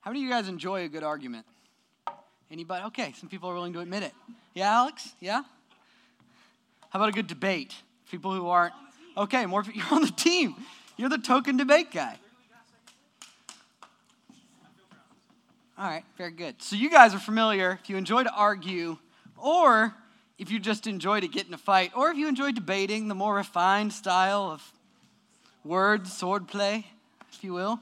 How many of you guys enjoy a good argument? Anybody? Okay, some people are willing to admit it. Yeah, Alex? Yeah? How about a good debate? People who aren't. Okay, more. You're on the team. You're the token debate guy. All right, very good. So you guys are familiar, if you enjoy to argue, or if you just enjoy to get in a fight, or if you enjoy debating, the more refined style of word, sword play, if you will.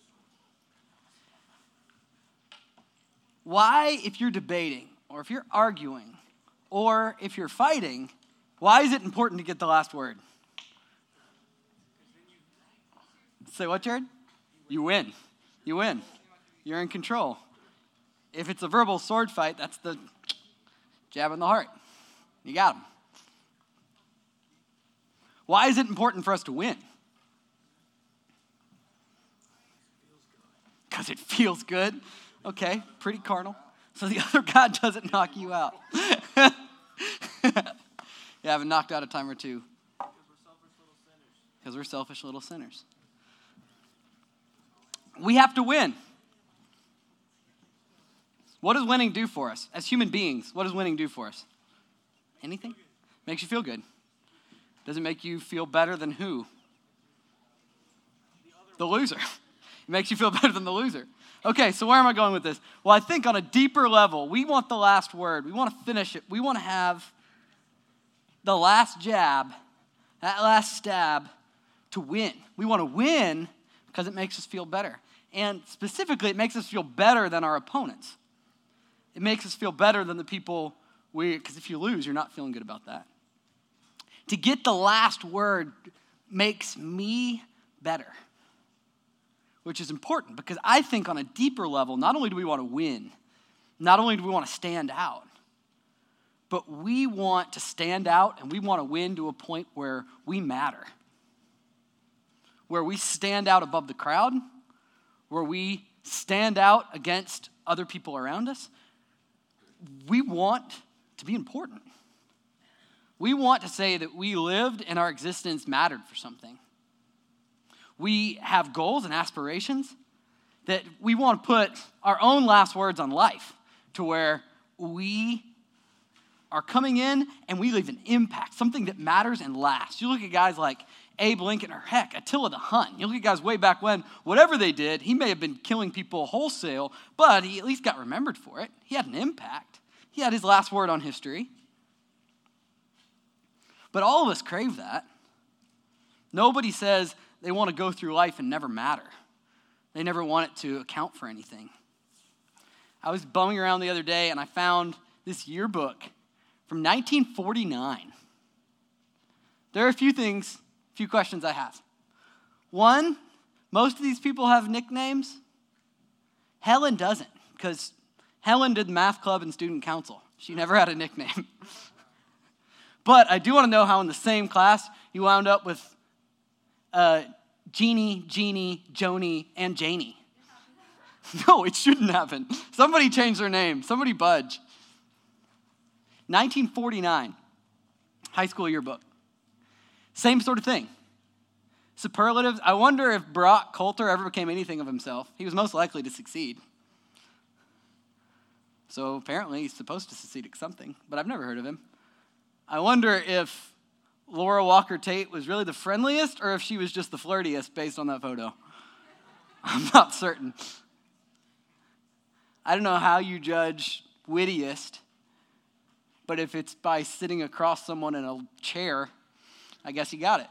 Why, if you're debating, or if you're arguing, or if you're fighting, why is it important to get the last word? Say what, Jared? You win. You win. You're in control. If it's a verbal sword fight, that's the jab in the heart. You got him. Why is it important for us to win? Because it feels good. Okay, pretty carnal. So the other God doesn't knock you out. Yeah, I've been knocked out a time or two. Because we're selfish little sinners. We have to win. What does winning do for us? As human beings, what does winning do for us? Anything? Makes you feel good. Does it make you feel better than who? The loser. It makes you feel better than the loser. Okay, so where am I going with this? Well, I think on a deeper level, we want the last word. We want to finish it. We want to have the last jab, that last stab to win. We want to win because it makes us feel better. And specifically, it makes us feel better than our opponents. It makes us feel better than the people because if you lose, you're not feeling good about that. To get the last word makes me better. Which is important because I think on a deeper level, not only do we want to win, not only do we want to stand out, but we want to stand out and we want to win to a point where we matter. Where we stand out above the crowd, where we stand out against other people around us. We want to be important. We want to say that we lived and our existence mattered for something. We have goals and aspirations that we want to put our own last words on life to where we are coming in and we leave an impact, something that matters and lasts. You look at guys like Abe Lincoln or heck, Attila the Hun. You look at guys way back when, whatever they did, he may have been killing people wholesale, but he at least got remembered for it. He had an impact. He had his last word on history. But all of us crave that. Nobody says they want to go through life and never matter. They never want it to account for anything. I was bumming around the other day and I found this yearbook from 1949. There are a few questions I have. One, most of these people have nicknames. Helen doesn't, because Helen did math club and student council. She never had a nickname. But I do want to know how in the same class you wound up with Jeannie, Joni, and Janie. No, it shouldn't happen. Somebody change their name. Somebody budge. 1949, high school yearbook. Same sort of thing. Superlatives. I wonder if Brock Coulter ever became anything of himself. He was most likely to succeed. So apparently he's supposed to succeed at something, but I've never heard of him. I wonder if Laura Walker Tate was really the friendliest or if she was just the flirtiest based on that photo. I'm not certain. I don't know how you judge wittiest, but if it's by sitting across someone in a chair, I guess you got it.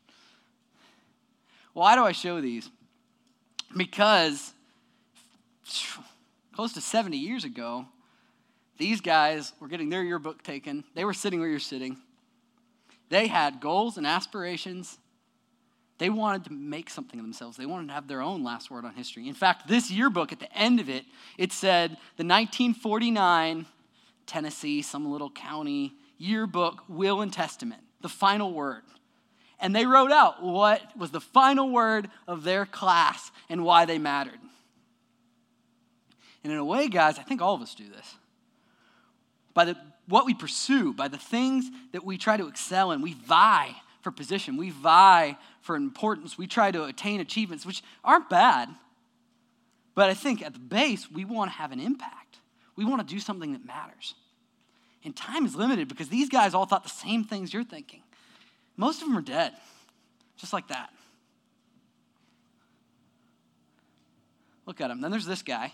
Why do I show these? Because close to 70 years ago, these guys were getting their yearbook taken. They were sitting where you're sitting. They had goals and aspirations. They wanted to make something of themselves. They wanted to have their own last word on history. In fact, this yearbook, at the end of it, it said the 1949 Tennessee, some little county yearbook, will and testament, the final word. And they wrote out what was the final word of their class and why they mattered. And in a way, guys, I think all of us do this. By what we pursue, by the things that we try to excel in, we vie for position. We vie for importance. We try to attain achievements, which aren't bad. But I think at the base, we want to have an impact. We want to do something that matters. And time is limited because these guys all thought the same things you're thinking. Most of them are dead, just like that. Look at him. Then there's this guy.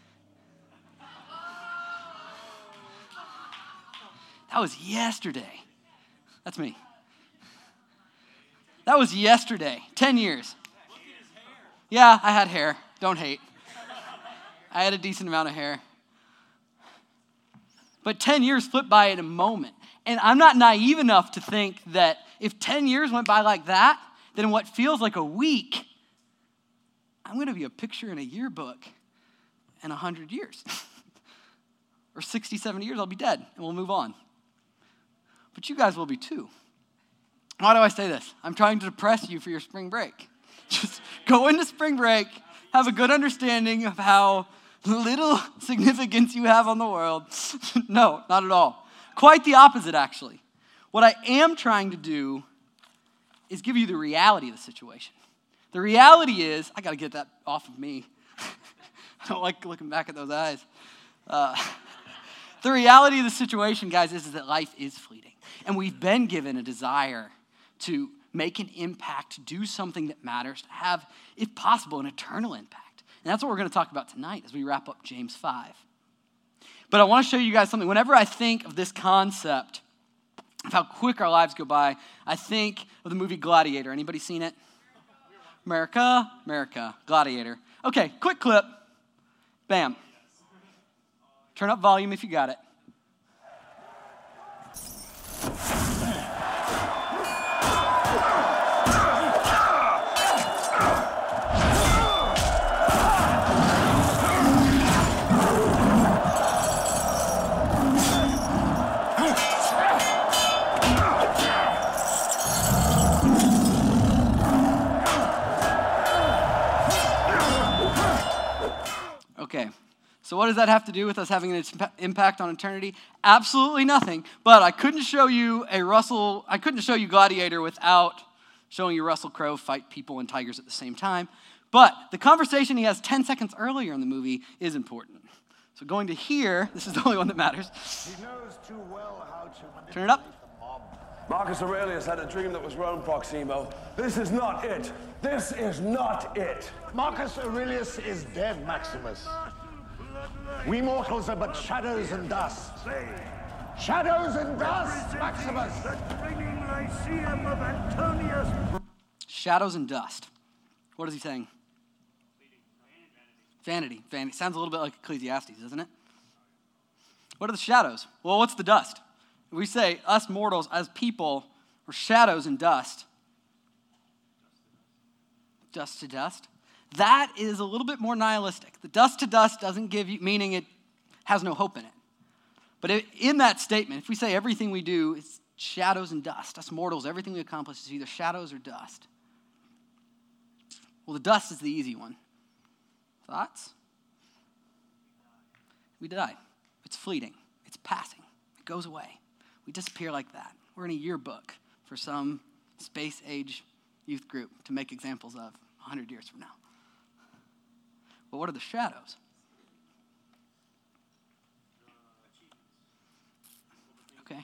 That was yesterday. That's me. That was yesterday. 10 years. Yeah, I had hair. Don't hate. I had a decent amount of hair. But 10 years flipped by in a moment. And I'm not naive enough to think that if 10 years went by like that, then what feels like a week, I'm going to be a picture in a yearbook in 100 years. Or 60, 70 years, I'll be dead, and we'll move on. But you guys will be too. Why do I say this? I'm trying to depress you for your spring break. Just go into spring break, have a good understanding of how little significance you have on the world. No, not at all. Quite the opposite, actually. What I am trying to do is give you the reality of the situation. The reality is, I got to get that off of me. I don't like looking back at those eyes. The reality of the situation, guys, is that life is fleeting. And we've been given a desire to make an impact, to do something that matters, to have, if possible, an eternal impact. And that's what we're going to talk about tonight as we wrap up James 5. But I want to show you guys something. Whenever I think of this concept of how quick our lives go by, I think of the movie Gladiator. Anybody seen it? America, Gladiator. Okay, quick clip. Bam. Turn up volume if you got it. Okay, so what does that have to do with us having an impact on eternity? Absolutely nothing. But I couldn't show you Gladiator without showing you Russell Crowe fight people and tigers at the same time. But the conversation he has 10 seconds earlier in the movie is important. So going to here, this is the only one that matters. He knows too well how to Turn it up. the mob. Marcus Aurelius had a dream that was wrong, Proximo. This is not it. This is not it. Marcus Aurelius is dead, Maximus. We mortals are but shadows and dust. Shadows and dust, Maximus. Shadows and dust. What is he saying? Vanity. Sounds a little bit like Ecclesiastes, doesn't it? What are the shadows? Well, what's the dust? We say us mortals as people are shadows and dust. Dust to dust. That is a little bit more nihilistic. The dust to dust doesn't give you, meaning it has no hope in it. But in that statement, if we say everything we do is shadows and dust, us mortals, everything we accomplish is either shadows or dust. Well, the dust is the easy one. Thoughts? We die. It's fleeting. It's passing. It goes away. We disappear like that. We're in a yearbook for some space-age youth group to make examples of 100 years from now. But what are the shadows? Okay.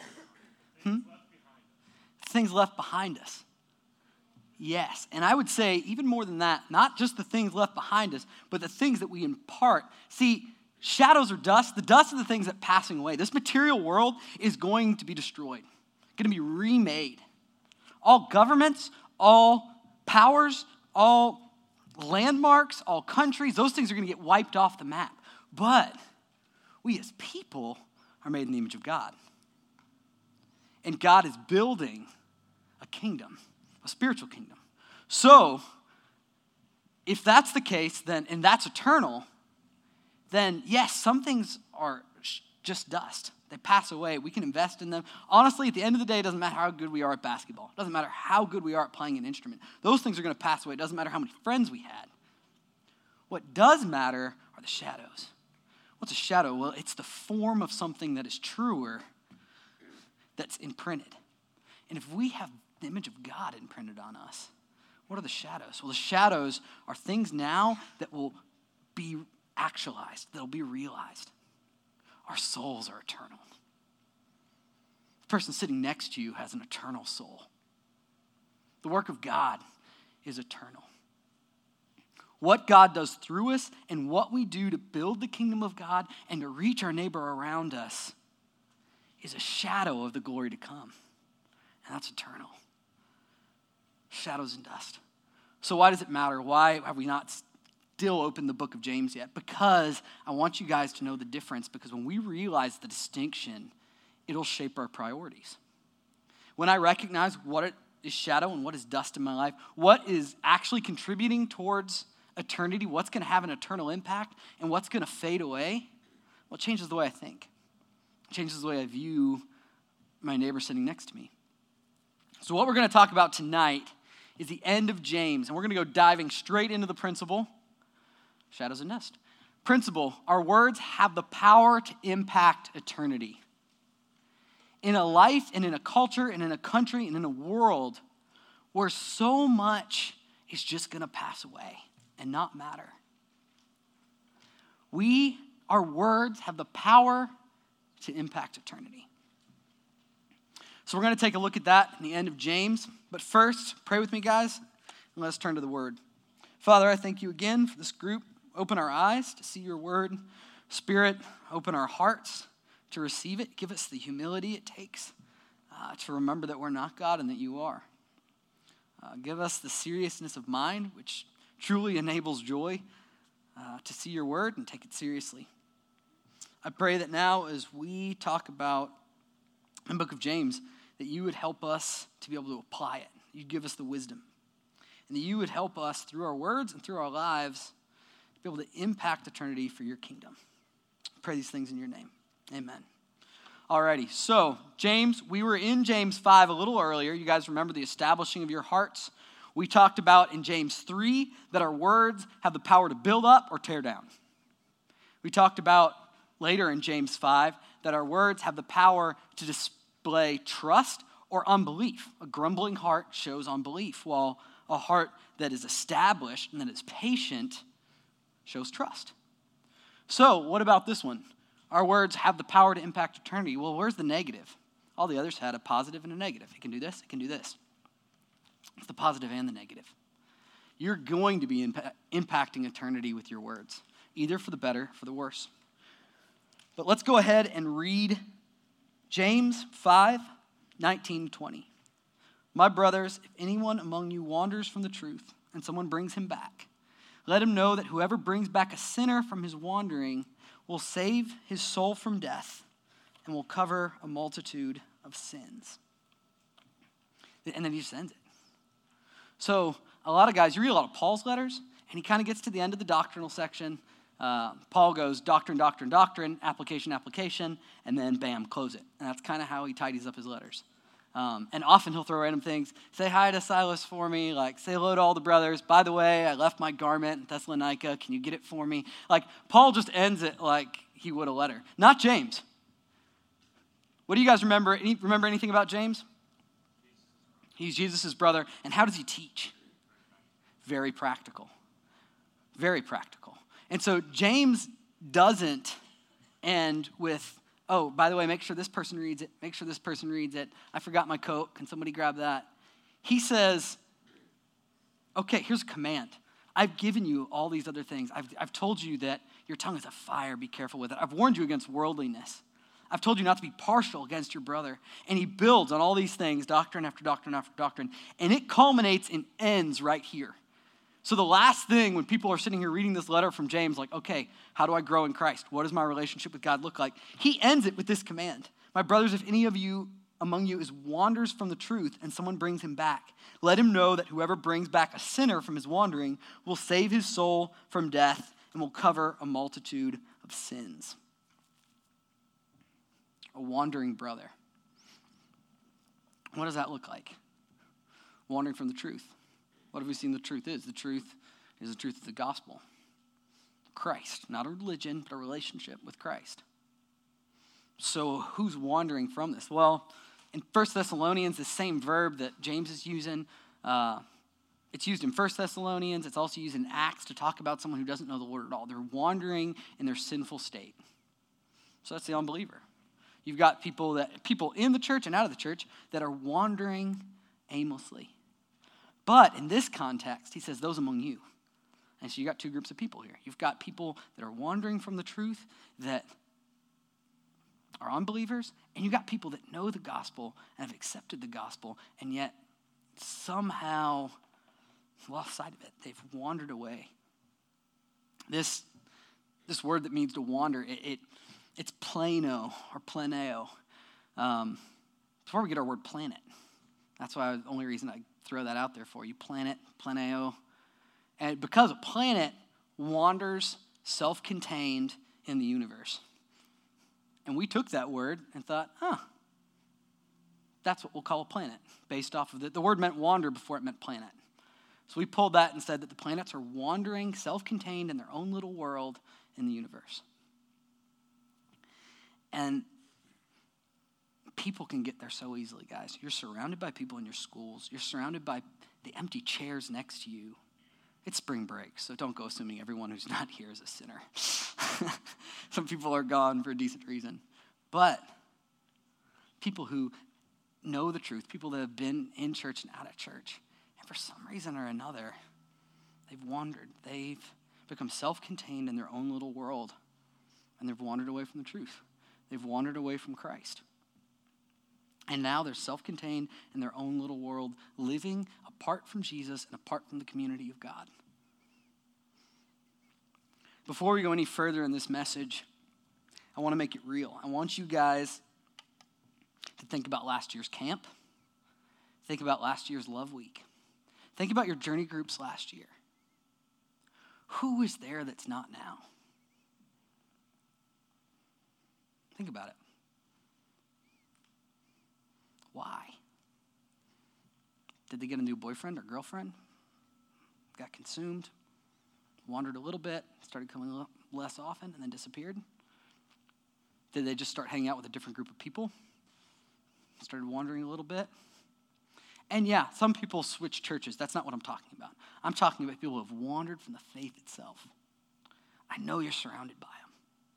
Things left behind us. Yes, and I would say even more than that, not just the things left behind us, but the things that we impart. See, shadows are dust. The dust are the things that are passing away. This material world is going to be destroyed, going to be remade. All governments, all powers, all landmarks, all countries, those things are going to get wiped off the map. But we as people are made in the image of God. And God is building a kingdom, a spiritual kingdom. So, if that's the case, then, and that's eternal, then yes, some things are just dust. They pass away. We can invest in them. Honestly, at the end of the day, it doesn't matter how good we are at basketball. It doesn't matter how good we are at playing an instrument. Those things are going to pass away. It doesn't matter how many friends we had. What does matter are the shadows. What's a shadow? Well, it's the form of something that is truer that's imprinted. And if we have the image of God imprinted on us, what are the shadows? Well, the shadows are things now that will be actualized, that'll be realized. Our souls are eternal. The person sitting next to you has an eternal soul. The work of God is eternal. What God does through us and what we do to build the kingdom of God and to reach our neighbor around us is a shadow of the glory to come. And that's eternal. Shadows and dust. So why does it matter? Why have we not still opened the book of James yet? Because I want you guys to know the difference, because when we realize the distinction, it'll shape our priorities. When I recognize what is shadow and what is dust in my life, what is actually contributing towards eternity, what's going to have an eternal impact, and what's going to fade away, well, it changes the way I think. It changes the way I view my neighbor sitting next to me. So what we're going to talk about tonight is the end of James, and we're going to go diving straight into the principle, shadows and dust. Principle, our words have the power to impact eternity. In a life and in a culture and in a country and in a world where so much is just going to pass away and not matter, our words have the power to impact eternity. So we're going to take a look at that in the end of James. But first, pray with me, guys, and let's turn to the word. Father, I thank you again for this group. Open our eyes to see your word. Spirit, open our hearts to receive it. Give us the humility it takes to remember that we're not God and that you are. Give us the seriousness of mind, which truly enables joy to see your word and take it seriously. I pray that now as we talk about the book of James, that you would help us to be able to apply it. You'd give us the wisdom. And that you would help us through our words and through our lives to be able to impact eternity for your kingdom. I pray these things in your name. Amen. Alrighty, so James, we were in James 5 a little earlier. You guys remember the establishing of your hearts? We talked about in James 3 that our words have the power to build up or tear down. We talked about later in James 5 that our words have the power to display trust or unbelief. A grumbling heart shows unbelief, while a heart that is established and that is patient shows trust. So what about this one? Our words have the power to impact eternity. Well, where's the negative? All the others had a positive and a negative. It can do this, it can do this. It's the positive and the negative. You're going to be impacting eternity with your words, either for the better, for the worse. But let's go ahead and read James 5:19-20. My brothers, if anyone among you wanders from the truth and someone brings him back, let him know that whoever brings back a sinner from his wandering will save his soul from death and will cover a multitude of sins. And then he just ends it. So a lot of guys, you read a lot of Paul's letters, and he kind of gets to the end of the doctrinal section. Paul goes doctrine, doctrine, doctrine, application, application, and then bam, close it. And that's kind of how he tidies up his letters. And often he'll throw random things. Say hi to Silas for me. Like, say hello to all the brothers. By the way, I left my garment in Thessalonica. Can you get it for me? Like, Paul just ends it like he would a letter. Not James. What do you guys remember? Remember anything about James? He's Jesus' brother. And how does he teach? Very practical. Very practical. And so James doesn't end with, oh, by the way, make sure this person reads it. Make sure this person reads it. I forgot my coat. Can somebody grab that? He says, okay, here's a command. I've given you all these other things. I've told you that your tongue is a fire. Be careful with it. I've warned you against worldliness. I've told you not to be partial against your brother. And he builds on all these things, doctrine after doctrine after doctrine. And it culminates and ends right here. So the last thing when people are sitting here reading this letter from James, like, okay, how do I grow in Christ? What does my relationship with God look like? He ends it with this command. My brothers, if any of you among you wanders from the truth and someone brings him back, let him know that whoever brings back a sinner from his wandering will save his soul from death and will cover a multitude of sins. A wandering brother. What does that look like? Wandering from the truth. What have we seen the truth is? The truth is the truth of the gospel. Christ, not a religion, but a relationship with Christ. So who's wandering from this? Well, in 1 Thessalonians, the same verb that James is using, It's used in 1 Thessalonians. It's also used in Acts to talk about someone who doesn't know the Lord at all. They're wandering in their sinful state. So that's the unbeliever. You've got people in the church and out of the church that are wandering aimlessly. But in this context, he says those among you. And so you got two groups of people here. You've got people that are wandering from the truth, that are unbelievers, and you've got people that know the gospel and have accepted the gospel, and yet somehow lost sight of it. They've wandered away. This word that means to wander, it's plano or planeo. Before we get our word planet. That's why the only reason I throw that out there for you. Planet, planeo. And because a planet wanders self-contained in the universe. And we took that word and thought, that's what we'll call a planet, based off of it. The word meant wander before it meant planet. So we pulled that and said that the planets are wandering, self-contained in their own little world in the universe. And people can get there so easily, guys. You're surrounded by people in your schools. You're surrounded by the empty chairs next to you. It's spring break, so don't go assuming everyone who's not here is a sinner. Some people are gone for a decent reason. But people who know the truth, people that have been in church and out of church, and for some reason or another, they've wandered. They've become self-contained in their own little world, and they've wandered away from the truth. They've wandered away from Christ. And now they're self-contained in their own little world, living apart from Jesus and apart from the community of God. Before we go any further in this message, I want to make it real. I want you guys to think about last year's camp. Think about last year's Love Week. Think about your journey groups last year. Who was there that's not now? Think about it. Why? Did they get a new boyfriend or girlfriend? Got consumed? Wandered a little bit? Started coming less often and then disappeared? Did they just start hanging out with a different group of people? Started wandering a little bit? And yeah, some people switch churches. That's not what I'm talking about. I'm talking about people who have wandered from the faith itself. I know you're surrounded by them.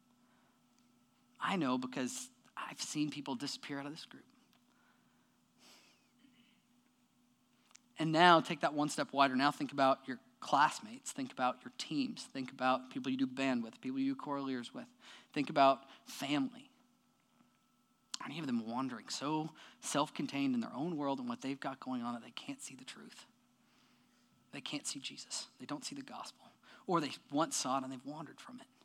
I know because I've seen people disappear out of this group. And now take that one step wider. Now think about your classmates. Think about your teams. Think about people you do band with, people you do choraleers with. Think about family. Are any of them wandering so self-contained in their own world and what they've got going on that they can't see the truth? They can't see Jesus. They don't see the gospel. Or they once saw it and they've wandered from it.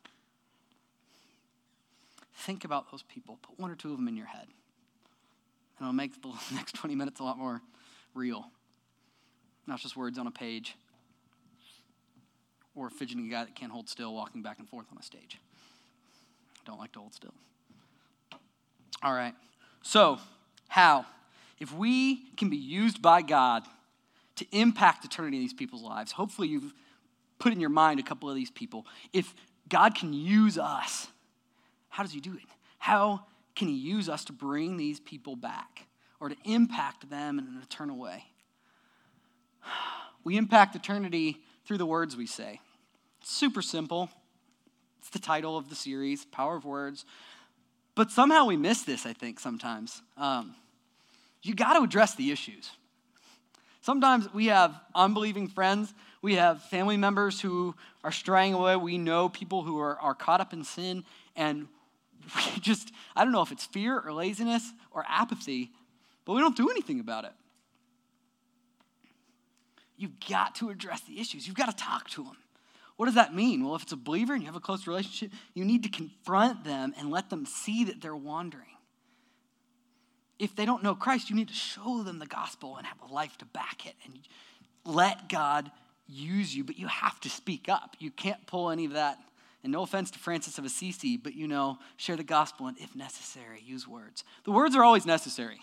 Think about those people. Put one or two of them in your head. And it'll make the next 20 minutes a lot more real. Not just words on a page or a fidgeting guy that can't hold still walking back and forth on a stage. I don't like to hold still. All right. So, how? If we can be used by God to impact eternity in these people's lives, hopefully you've put in your mind a couple of these people. If God can use us, how does he do it? How can he use us to bring these people back or to impact them in an eternal way? We impact eternity through the words we say. It's super simple. It's the title of the series, Power of Words. But somehow we miss this, I think, sometimes. You got to address the issues. Sometimes we have unbelieving friends. We have family members who are straying away. We know people who are caught up in sin. And we just, I don't know if it's fear or laziness or apathy, but we don't do anything about it. You've got to address the issues. You've got to talk to them. What does that mean? Well, if it's a believer and you have a close relationship, you need to confront them and let them see that they're wandering. If they don't know Christ, you need to show them the gospel and have a life to back it and let God use you, but you have to speak up. You can't pull any of that. And no offense to Francis of Assisi, but share the gospel and if necessary, use words. The words are always necessary.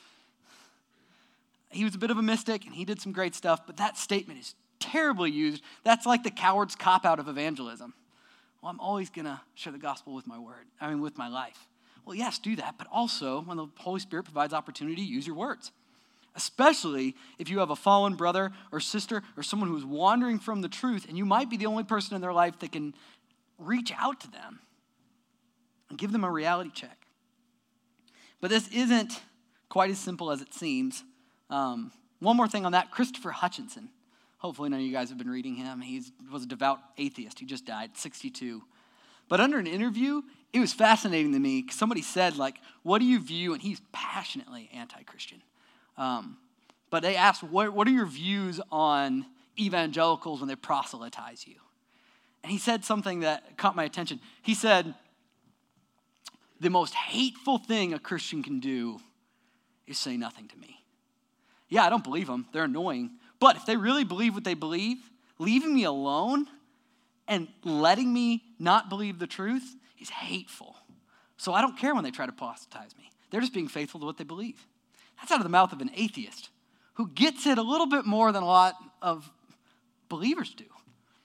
He was a bit of a mystic and he did some great stuff, but that statement is terribly used. That's like the coward's cop-out of evangelism. Well, I'm always going to share the gospel with my life. Well, yes, do that, but also when the Holy Spirit provides opportunity, use your words. especially if you have a fallen brother or sister or someone who's wandering from the truth, and you might be the only person in their life that can reach out to them and give them a reality check. But this isn't quite as simple as it seems. One more thing on that, Christopher Hutchinson. Hopefully none of you guys have been reading him. He was a devout atheist. He just died, 62. But under an interview, it was fascinating to me. Somebody said, like, what do you view? And he's passionately anti-Christian. But they asked, what are your views on evangelicals when they proselytize you? And he said something that caught my attention. He said, the most hateful thing a Christian can do is say nothing to me. Yeah, I don't believe them. They're annoying. But if they really believe what they believe, leaving me alone and letting me not believe the truth is hateful. So I don't care when they try to proselytize me. They're just being faithful to what they believe. That's out of the mouth of an atheist who gets it a little bit more than a lot of believers do.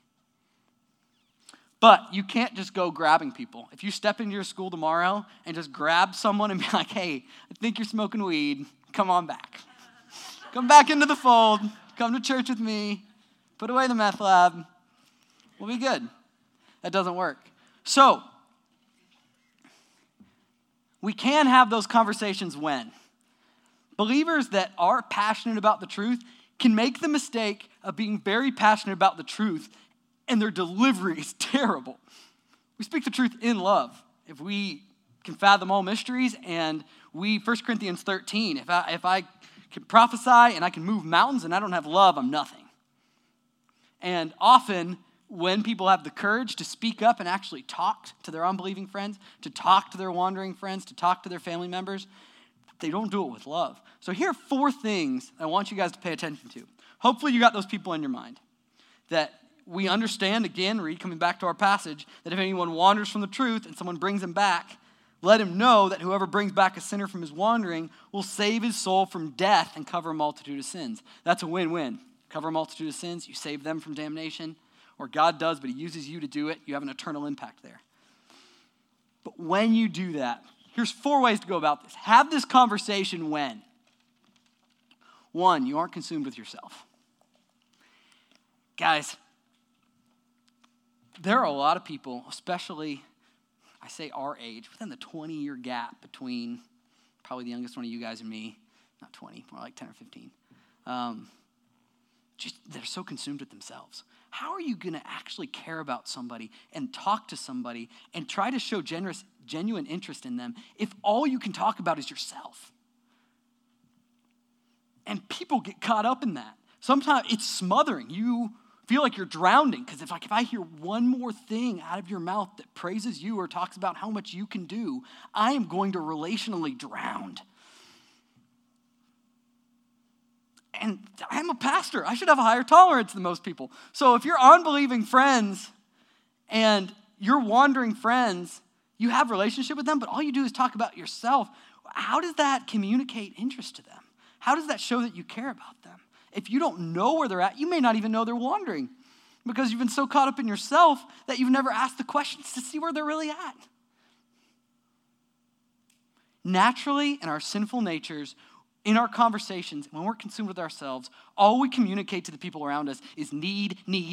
But you can't just go grabbing people. If you step into your school tomorrow and just grab someone and be like, hey, I think you're smoking weed, come on back. Come back into the fold. Come to church with me. Put away the meth lab. We'll be good. That doesn't work. So, we can have those conversations when believers that are passionate about the truth can make the mistake of being very passionate about the truth and their delivery is terrible. We speak the truth in love. If we can fathom all mysteries and 1 Corinthians 13, if I can prophesy and I can move mountains and I don't have love, I'm nothing. And often when people have the courage to speak up and actually talk to their unbelieving friends, to talk to their wandering friends, to talk to their family members, they don't do it with love. So here are 4 things I want you guys to pay attention to. Hopefully you got those people in your mind. That we understand, again, coming back to our passage, that if anyone wanders from the truth and someone brings him back, let him know that whoever brings back a sinner from his wandering will save his soul from death and cover a multitude of sins. That's a win-win. Cover a multitude of sins, you save them from damnation, or God does, but he uses you to do it. You have an eternal impact there. But when you do that, here's 4 ways to go about this. Have this conversation when? 1, you aren't consumed with yourself. Guys, there are a lot of people, especially, I say our age, within the 20-year gap between probably the youngest one of you guys and me, not 20, more like 10 or 15. They're so consumed with themselves. How are you going to actually care about somebody and talk to somebody and try to show genuine interest in them if all you can talk about is yourself? And people get caught up in that. Sometimes it's smothering. You feel like you're drowning because if I hear one more thing out of your mouth that praises you or talks about how much you can do, I am going to relationally drown. And I'm a pastor. I should have a higher tolerance than most people. So if you're unbelieving friends and you're wandering friends, you have a relationship with them, but all you do is talk about yourself. How does that communicate interest to them? How does that show that you care about them? If you don't know where they're at, you may not even know they're wandering because you've been so caught up in yourself that you've never asked the questions to see where they're really at. Naturally, in our sinful natures, in our conversations, when we're consumed with ourselves, all we communicate to the people around us is need.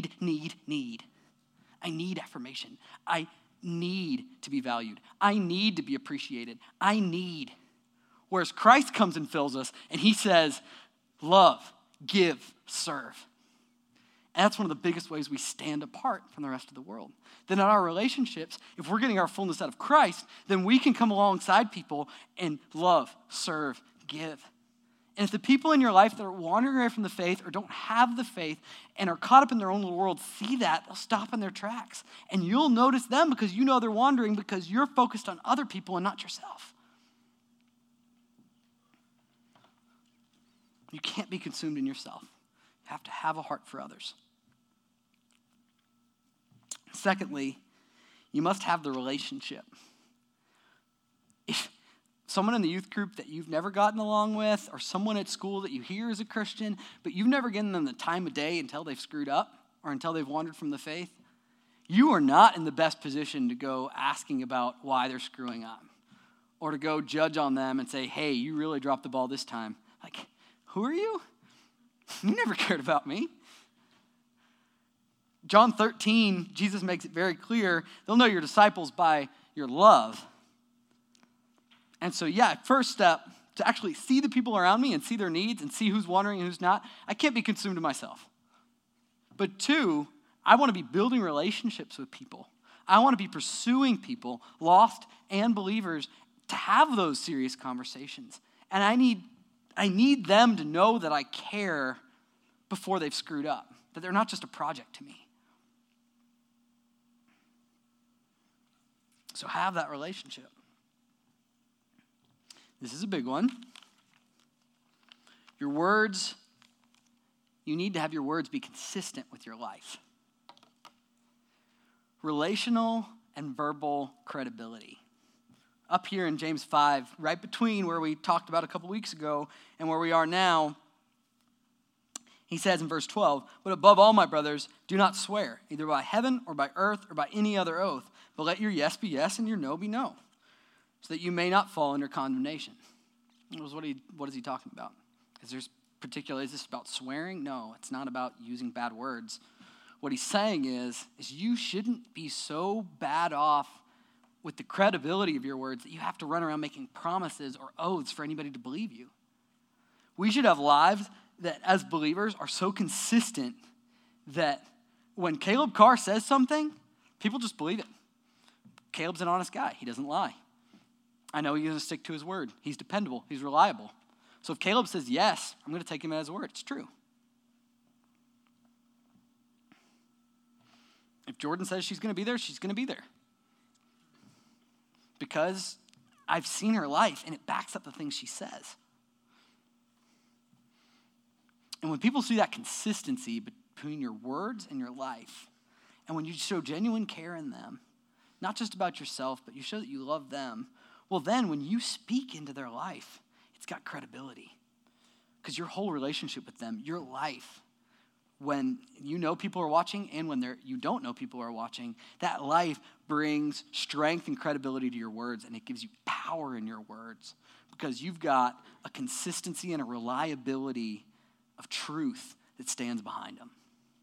I need affirmation. I need to be valued. I need to be appreciated. I need. Whereas Christ comes and fills us, and he says, love, give, serve. And that's one of the biggest ways we stand apart from the rest of the world. Then in our relationships, if we're getting our fullness out of Christ, then we can come alongside people and love, serve, give. And if the people in your life that are wandering away from the faith or don't have the faith and are caught up in their own little world see that, they'll stop in their tracks. And you'll notice them because you know they're wandering because you're focused on other people and not yourself. You can't be consumed in yourself. You have to have a heart for others. Secondly, you must have the relationship. If someone in the youth group that you've never gotten along with, or someone at school that you hear is a Christian, but you've never given them the time of day until they've screwed up or until they've wandered from the faith, you are not in the best position to go asking about why they're screwing up or to go judge on them and say, hey, you really dropped the ball this time. Like, Who are you? You never cared about me. John 13, Jesus makes it very clear, they'll know your disciples by your love. And so, first step, to actually see the people around me and see their needs and see who's wandering and who's not, I can't be consumed in myself. But 2, I want to be building relationships with people. I want to be pursuing people, lost and believers, to have those serious conversations. And I need them to know that I care before they've screwed up, that they're not just a project to me. So have that relationship. This is a big one. Your words, you need to have your words be consistent with your life. Relational and verbal credibility. Up here in James 5, right between where we talked about a couple weeks ago and where we are now, he says in verse 12, "But above all, my brothers, do not swear, either by heaven or by earth or by any other oath, but let your yes be yes and your no be no, so that you may not fall under condemnation." What is he talking about? Is this about swearing? No, it's not about using bad words. What he's saying is you shouldn't be so bad off with the credibility of your words that you have to run around making promises or oaths for anybody to believe you. We should have lives that as believers are so consistent that when Caleb Carr says something, people just believe it. Caleb's an honest guy. He doesn't lie. I know he's going to stick to his word. He's dependable. He's reliable. So if Caleb says yes, I'm going to take him at his word. It's true. If Jordan says she's going to be there, she's going to be there. Because I've seen her life, and it backs up the things she says. And when people see that consistency between your words and your life, and when you show genuine care in them, not just about yourself, but you show that you love them, well then when you speak into their life, it's got credibility. Because your whole relationship with them, your life, when you know people are watching and when you don't know people are watching, that life brings strength and credibility to your words, and it gives you power in your words because you've got a consistency and a reliability of truth that stands behind them.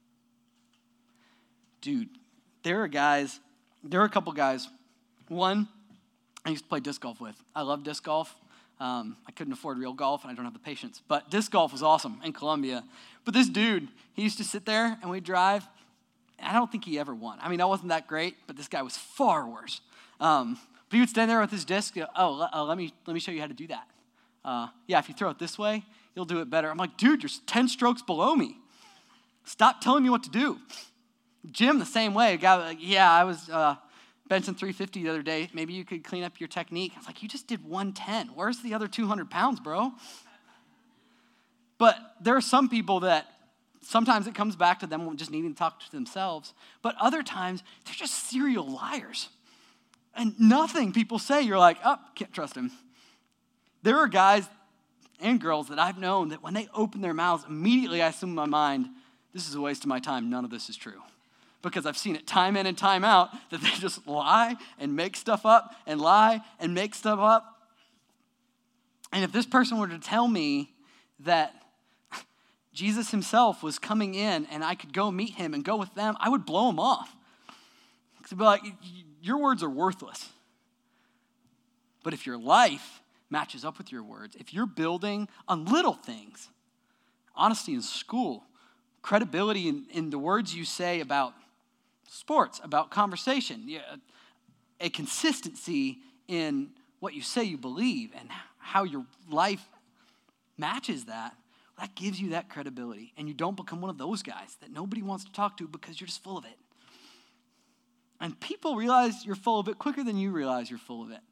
Dude, there are a couple guys. One, I used to play disc golf with. I love disc golf. I couldn't afford real golf, and I don't have the patience. But disc golf was awesome in Columbia. But this dude, he used to sit there, and we'd drive. And I don't think he ever won. I mean, I wasn't that great, but this guy was far worse. But he would stand there with his disc. Let me show you how to do that. If you throw it this way, you'll do it better. I'm like, dude, you're 10 strokes below me. Stop telling me what to do. Jim, the same way. A guy like, I was benching 350 the other day. Maybe you could clean up your technique. I was like, you just did 110. Where's the other 200 pounds, bro? But there are some people that sometimes it comes back to them just needing to talk to themselves. But other times, they're just serial liars. And nothing people say, you're like, can't trust him. There are guys and girls that I've known that when they open their mouths, immediately I assume in my mind, this is a waste of my time. None of this is true. Because I've seen it time in and time out that they just lie and make stuff up and lie and make stuff up. And if this person were to tell me that Jesus himself was coming in and I could go meet him and go with them, I would blow him off. Because I'd be like, your words are worthless. But if your life matches up with your words, if you're building on little things, honesty in school, credibility in the words you say about sports, about conversation, a consistency in what you say you believe and how your life matches that gives you that credibility. And you don't become one of those guys that nobody wants to talk to because you're just full of it. And people realize you're full of it quicker than you realize you're full of it.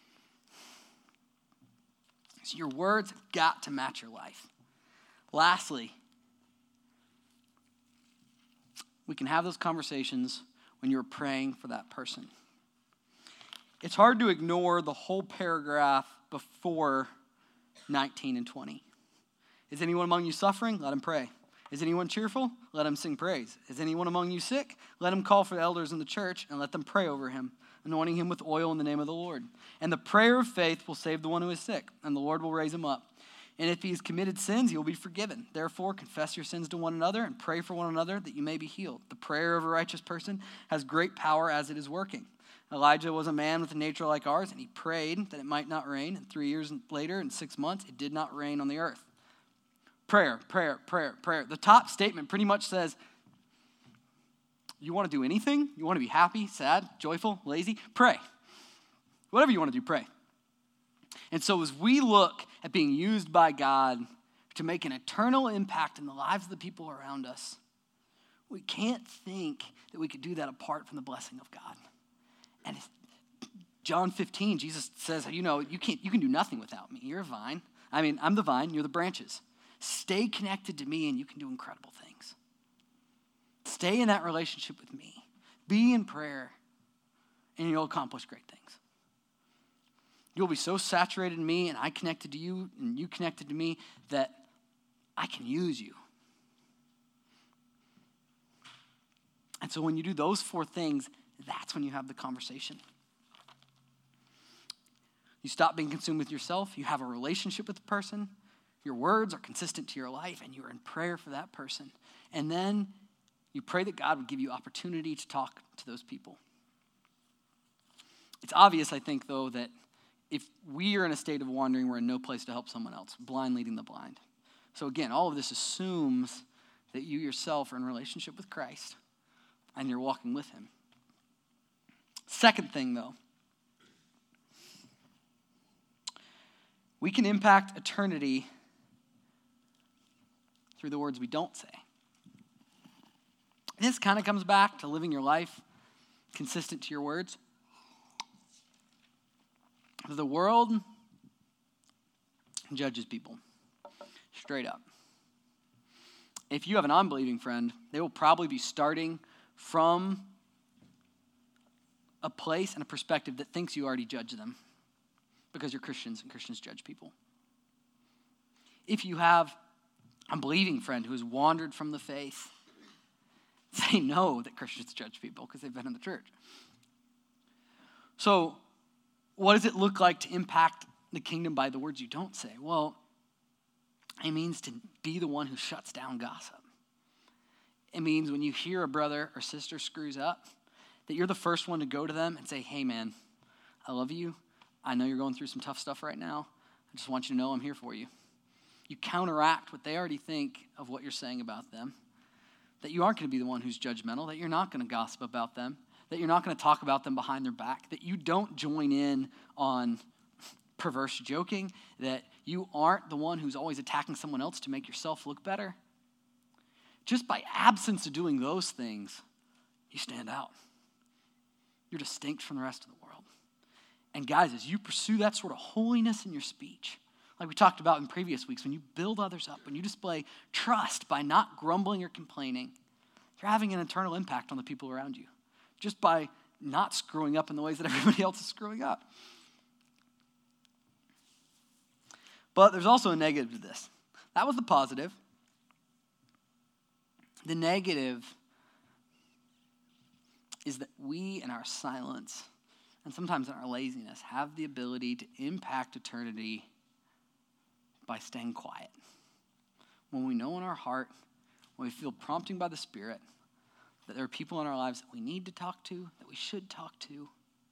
So your words have got to match your life. Lastly, we can have those conversations when you're praying for that person. It's hard to ignore the whole paragraph before 19 and 20. Is anyone among you suffering? Let him pray. Is anyone cheerful? Let him sing praise. Is anyone among you sick? Let him call for the elders in the church and let them pray over him, anointing him with oil in the name of the Lord. And the prayer of faith will save the one who is sick, and the Lord will raise him up. And if he has committed sins, he will be forgiven. Therefore, confess your sins to one another and pray for one another that you may be healed. The prayer of a righteous person has great power as it is working. Elijah was a man with a nature like ours, and he prayed that it might not rain. And 3 years later, in 6 months, it did not rain on the earth. Prayer, prayer, prayer, prayer. The top statement pretty much says, you want to do anything? You want to be happy, sad, joyful, lazy? Pray. Whatever you want to do, pray. And so as we look at being used by God to make an eternal impact in the lives of the people around us, we can't think that we could do that apart from the blessing of God. And John 15, Jesus says, you can do nothing without me. You're a vine. I'm the vine, you're the branches. Stay connected to me and you can do incredible things. Stay in that relationship with me. Be in prayer and you'll accomplish great things. You'll be so saturated in me and I connected to you and you connected to me that I can use you. And so when you do those 4 things, that's when you have the conversation. You stop being consumed with yourself. You have a relationship with the person. Your words are consistent to your life and you're in prayer for that person. And then you pray that God would give you opportunity to talk to those people. It's obvious, I think, though, that if we are in a state of wandering, we're in no place to help someone else, blind leading the blind. So again, all of this assumes that you yourself are in relationship with Christ and you're walking with him. Second thing, though, we can impact eternity through the words we don't say. This kind of comes back to living your life consistent to your words. The world judges people straight up. If you have an unbelieving friend, they will probably be starting from a place and a perspective that thinks you already judge them because you're Christians and Christians judge people. If you have a believing friend who has wandered from the faith, they know that Christians judge people because they've been in the church. So, what does it look like to impact the kingdom by the words you don't say? Well, it means to be the one who shuts down gossip. It means when you hear a brother or sister screws up, that you're the first one to go to them and say, hey man, I love you. I know you're going through some tough stuff right now. I just want you to know I'm here for you. You counteract what they already think of what you're saying about them. That you aren't going to be the one who's judgmental, that you're not going to gossip about them, that you're not going to talk about them behind their back, that you don't join in on perverse joking, that you aren't the one who's always attacking someone else to make yourself look better. Just by absence of doing those things, you stand out. You're distinct from the rest of the world. And guys, as you pursue that sort of holiness in your speech, like we talked about in previous weeks, when you build others up, when you display trust by not grumbling or complaining, you're having an eternal impact on the people around you. Just by not screwing up in the ways that everybody else is screwing up. But there's also a negative to this. That was the positive. The negative is that we in our silence and sometimes in our laziness have the ability to impact eternity by staying quiet. When we know in our heart, when we feel prompting by the Spirit, that there are people in our lives that we need to talk to, that we should talk to,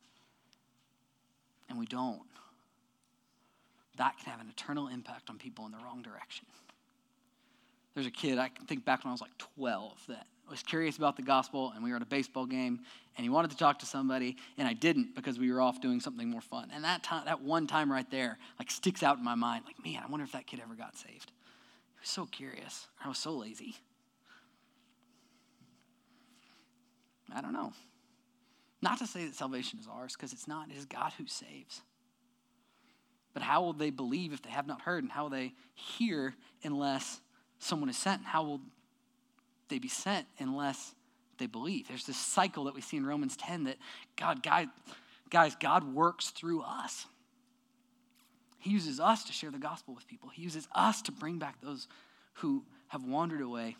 and we don't. That can have an eternal impact on people in the wrong direction. There's a kid, I can think back when I was like 12, that was curious about the gospel, and we were at a baseball game, and he wanted to talk to somebody, and I didn't because we were off doing something more fun. And that one time right there, like sticks out in my mind. Like, man, I wonder if that kid ever got saved. He was so curious. I was so lazy. I don't know. Not to say that salvation is ours, because it's not. It is God who saves. But how will they believe if they have not heard? And how will they hear unless someone is sent? And how will they be sent unless they believe? There's this cycle that we see in Romans 10 that God works through us. He uses us to share the gospel with people. He uses us to bring back those who have wandered away.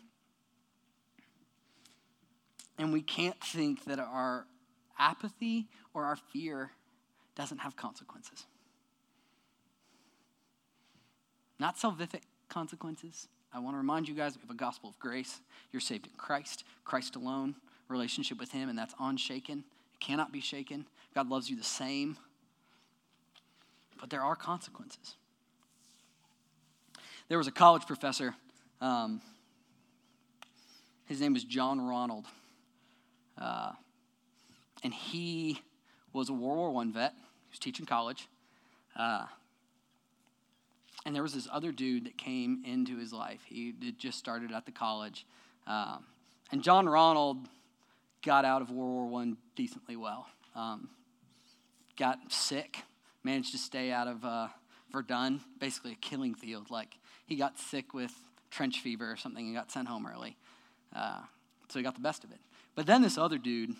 And we can't think that our apathy or our fear doesn't have consequences. not salvific consequences. I want to remind you guys, we have a gospel of grace. You're saved in Christ, Christ alone, relationship with him, and that's unshaken. It cannot be shaken. God loves you the same. But there are consequences. There was a college professor. His name was John Ronald. And he was a World War I vet. He was teaching college. And there was this other dude that came into his life. He had just started at the college. And John Ronald got out of World War I decently well. Got sick, managed to stay out of Verdun, basically a killing field. Like, he got sick with trench fever or something and got sent home early. So he got the best of it. But then this other dude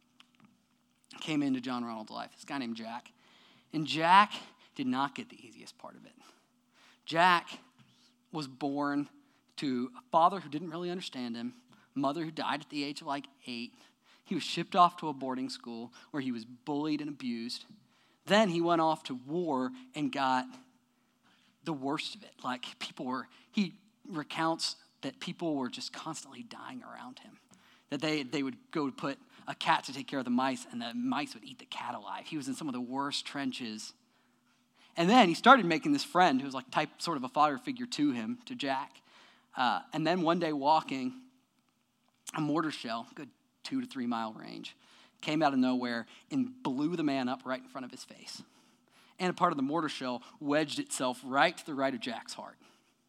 came into John Ronald's life, this guy named Jack. And Jack did not get the easiest part of it. Jack was born to a father who didn't really understand him, a mother who died at the age of like 8. He was shipped off to a boarding school where he was bullied and abused. Then he went off to war and got the worst of it. Like, he recounts that people were just constantly dying around him. That they would go put a cat to take care of the mice, and the mice would eat the cat alive. He was in some of the worst trenches. And then he started making this friend who was like sort of a father figure to him, to Jack. And then one day walking, a mortar shell, good 2 to 3 mile range, came out of nowhere and blew the man up right in front of his face. And a part of the mortar shell wedged itself right to the right of Jack's heart.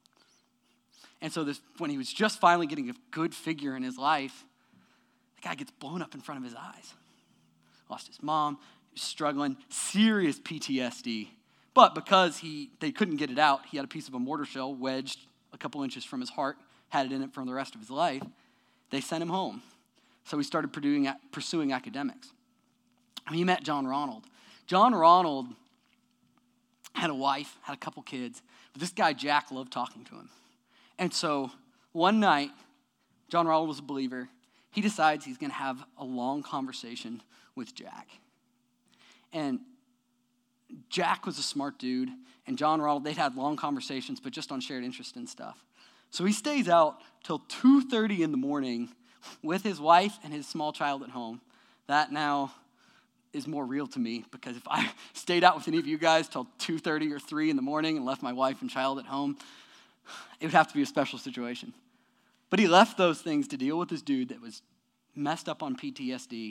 And so when he was just finally getting a good figure in his life, the guy gets blown up in front of his eyes. Lost his mom, he was struggling, serious PTSD. But because they couldn't get it out, he had a piece of a mortar shell wedged a couple inches from his heart, had it in it for the rest of his life. They sent him home. So he started pursuing academics. He met John Ronald. John Ronald had a wife, had a couple kids, but this guy Jack loved talking to him. And so one night, John Ronald was a believer. He decides he's going to have a long conversation with Jack. And Jack was a smart dude, and John Ronald, they'd had long conversations, but just on shared interest and stuff. So he stays out till 2:30 in the morning with his wife and his small child at home. That now is more real to me, because if I stayed out with any of you guys till 2:30 or 3 in the morning and left my wife and child at home, it would have to be a special situation. But he left those things to deal with this dude that was messed up on PTSD,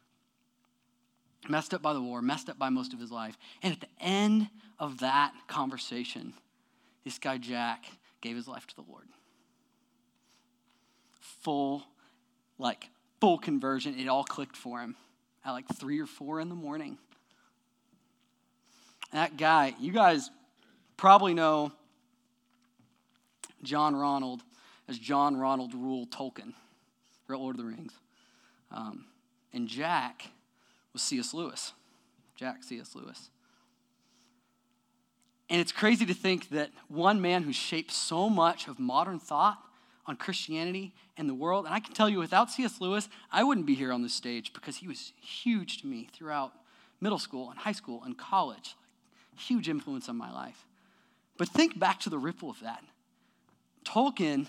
messed up by the war, messed up by most of his life. And at the end of that conversation, this guy Jack gave his life to the Lord. Full conversion. It all clicked for him at like 3 or 4 in the morning. And that guy, you guys probably know John Ronald as John Ronald Reuel Tolkien, wrote Lord of the Rings. And Jack was C.S. Lewis. Jack C.S. Lewis. And it's crazy to think that one man who shaped so much of modern thought on Christianity and the world, and I can tell you without C.S. Lewis, I wouldn't be here on this stage, because he was huge to me throughout middle school and high school and college. Huge influence on my life. But think back to the ripple of that. Tolkien,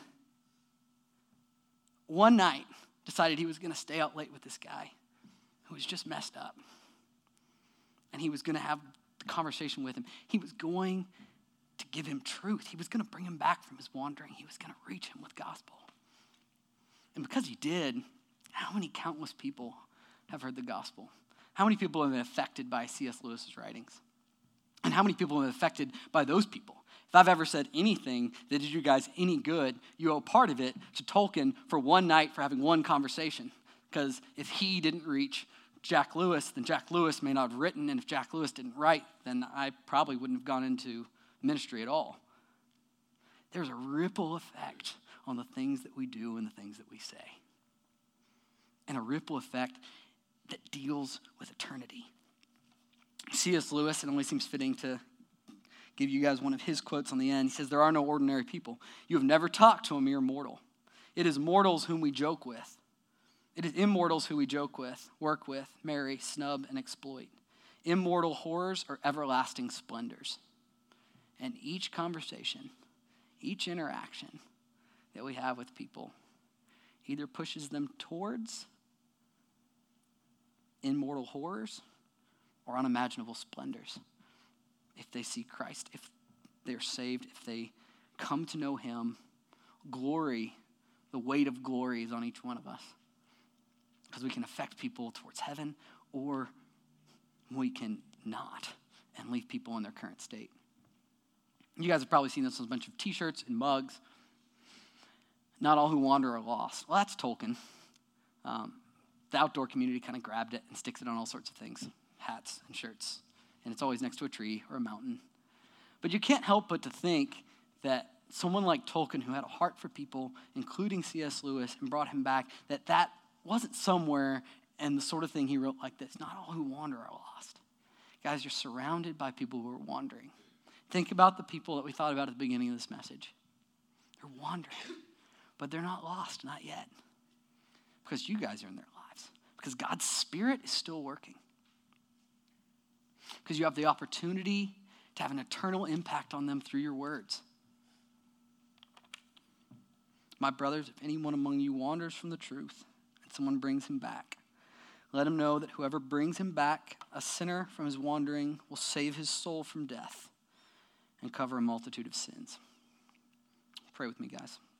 one night, decided he was going to stay out late with this guy who was just messed up. And he was going to have a conversation with him. He was going to give him truth. He was going to bring him back from his wandering. He was going to reach him with gospel. And because he did, how many countless people have heard the gospel? How many people have been affected by C.S. Lewis's writings? And how many people have been affected by those people? If I've ever said anything that did you guys any good, you owe part of it to Tolkien for one night, for having one conversation. Because if he didn't reach Jack Lewis, then Jack Lewis may not have written. And if Jack Lewis didn't write, then I probably wouldn't have gone into ministry at all. There's a ripple effect on the things that we do and the things that we say. And a ripple effect that deals with eternity. C.S. Lewis, it only seems fitting to give you guys one of his quotes on the end. He says, "There are no ordinary people. You have never talked to a mere mortal. It is mortals whom we joke with. It is immortals who we joke with, work with, marry, snub, and exploit. Immortal horrors or everlasting splendors." And each conversation, each interaction that we have with people either pushes them towards immortal horrors or unimaginable splendors. If they see Christ, if they're saved, if they come to know him, glory, the weight of glory is on each one of us. Because we can affect people towards heaven, or we can not and leave people in their current state. You guys have probably seen this on a bunch of t-shirts and mugs. Not all who wander are lost. Well, that's Tolkien. The outdoor community kind of grabbed it and sticks it on all sorts of things, hats and shirts. And it's always next to a tree or a mountain. But you can't help but to think that someone like Tolkien, who had a heart for people, including C.S. Lewis, and brought him back, that wasn't somewhere and the sort of thing he wrote like this. Not all who wander are lost. Guys, you're surrounded by people who are wandering. Think about the people that we thought about at the beginning of this message. They're wandering, but they're not lost, not yet. Because you guys are in their lives. Because God's Spirit is still working. Because you have the opportunity to have an eternal impact on them through your words. My brothers, if anyone among you wanders from the truth and someone brings him back, let him know that whoever brings him back, a sinner from his wandering, will save his soul from death and cover a multitude of sins. Pray with me, guys.